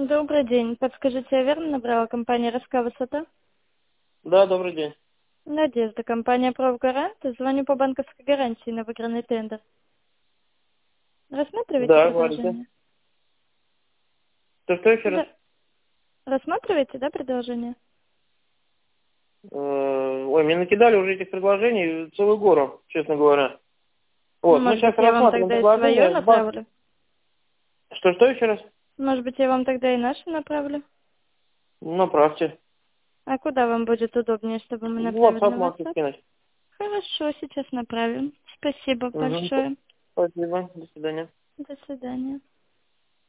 Добрый день. Подскажите, я верно набрала компания «РСК Высота»? Да, добрый день. Надежда, компания «Профгарант». Звоню по банковской гарантии на выигранный тендер. Рассматриваете Да, говорите. предложение? Что еще раз? Да. Рассматриваете, да, предложение? Ой, мне накидали уже этих предложений целую гору, честно говоря. Вот, мы Может быть, сейчас я вам рассматриваем тогда и свое предложение. направлю? Что еще раз? Может быть, я вам тогда и наше направлю? Направьте. А куда вам будет удобнее, чтобы мы В направили WhatsApp на можете WhatsApp? скинуть. Хорошо, сейчас направим. Спасибо Угу. большое. Спасибо. До свидания. До свидания.